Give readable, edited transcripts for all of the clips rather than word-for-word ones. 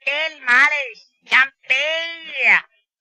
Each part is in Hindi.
तेल मालिश चंपी।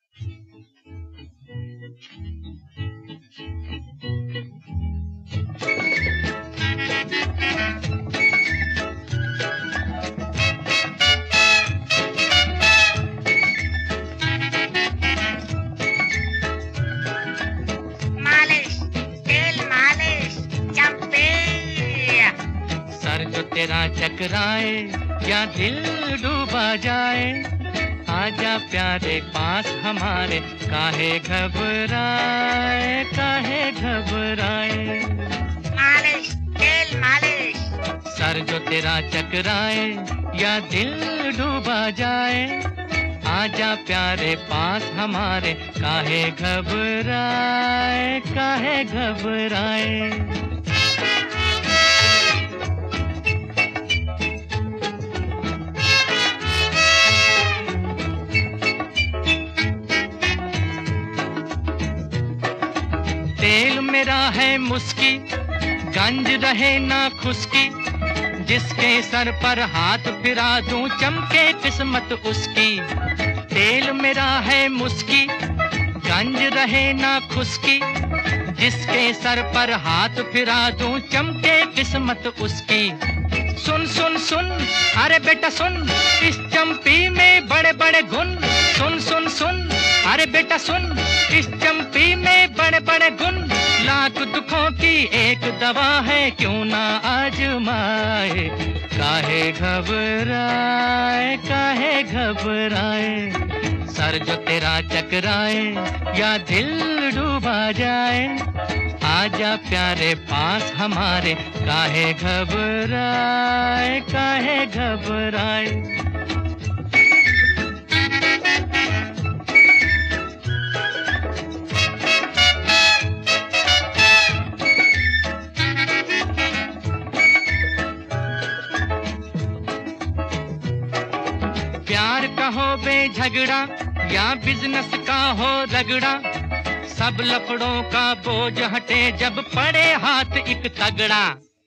मालिश तेल मालिश चंपी। सर जो तेरा चकराए या दिल डूबा जाए, आजा प्यारे पास हमारे, काहे घबराए काहे घबराए। मालिश तेल मालिश। सर जो तेरा चकराए या दिल डूबा जाए, आजा प्यारे पास हमारे, काहे घबराए काहे घबराए। तेल मेरा है मुस्की, गंज रहे ना खुशकी, जिसके सर पर हाथ फिरा दूं चमके किस्मत उसकी। तेल मेरा है मुस्की, गंज रहे ना खुशकी, जिसके सर पर हाथ फिरा दूं चमके किस्मत उसकी। सुन सुन सुन अरे बेटा सुन, इस चंपी में बड़े बड़े गुण। सुन सुन सुन अरे बेटा सुन, इस चंपी में बड़े बड़े गुण। लाख दुखों की एक दवा है, क्यों ना आजमाए, काहे घबराए काहे घबराए। सर जो तेरा चकराए या दिल डूबा जाए, आजा प्यारे पास हमारे, काहे घबराए काहे घबराए। प्यार का हो बेझगड़ा या बिजनेस का हो रगड़ा, सब लफड़ों का बोझ हटे जब पड़े हाथ एक तगड़ा।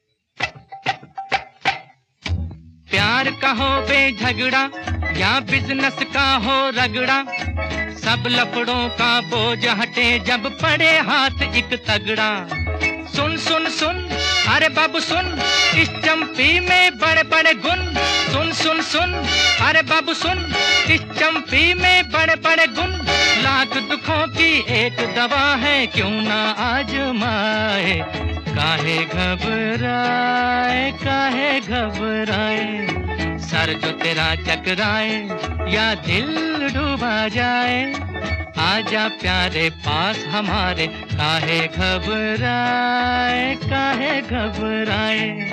प्यार का हो बेझगड़ा या बिजनेस का हो रगड़ा, सब लफड़ों का बोझ हटे जब पड़े हाथ एक तगड़ा। सुन सुन सुन अरे बाबू सुन, इस चंपी में बड़े बड़े गुण। सुन सुन सुन अरे बाबू सुन, इस चंपी में बड़े बड़े गुण। लाख दुखों की एक दवा है, क्यों ना आजमाए, काहे घबराए काहे घबराए। सर जो तेरा चकराए या दिल डूबा जाए, आजा प्यारे पास हमारे, काहे घबराए काहे घबराए।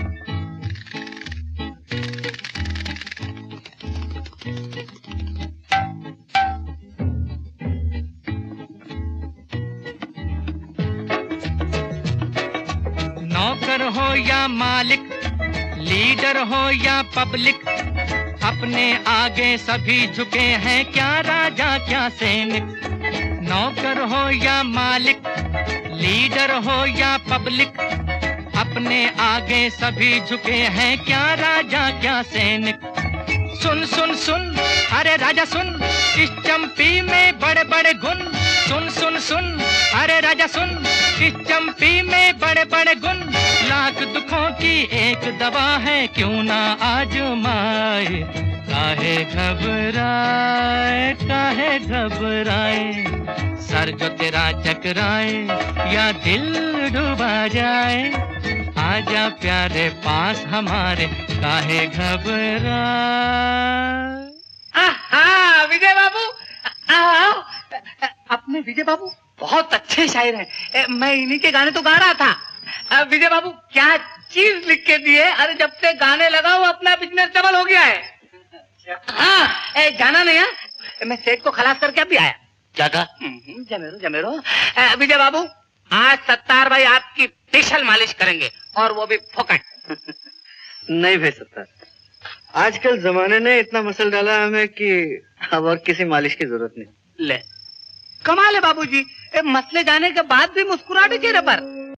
नौकर हो या मालिक, लीडर हो या पब्लिक, अपने आगे सभी झुके हैं, क्या राजा क्या सैनिक। नौकर हो या मालिक, लीडर हो या पब्लिक, अपने आगे सभी झुके हैं, क्या राजा क्या सैनिक। सुन सुन सुन अरे राजा सुन, इस चंपी में बड़े बड़े गुण। सुन सुन सुन अरे राजा सुन, इस चंपी में बड़े बड़े गुण। लाख दुखों की एक दवा है, क्यों ना आजमाए, काहे घबराए काहे घबराए। सर जो तेरा चकराए या दिल डूबा जाए, आजा प्यारे पास हमारे, काहे घबराए। विजय बाबू, अपने विजय बाबू बहुत अच्छे शायर हैं। मैं इन्हीं के गाने तो गा रहा था। विजय बाबू क्या चीज लिख के दिए। अरे जब से गाने लगा वो अपना बिजनेस डबल हो गया है। हाँ जाना नहीं है, मैं सेठ को खलास करके अभी आया। क्या कहा? जमेरो जमेरो। विजय बाबू आज सत्तार भाई आपकी फेशियल मालिश करेंगे, और वो भी फोकट। नहीं भाई सत्तार, आजकल जमाने ने इतना मसल डाला हमें कि अब और किसी मालिश की जरूरत नहीं। ले कमाल है बाबूजी, मसले जाने के बाद भी मुस्कुराहट चेहरे पर।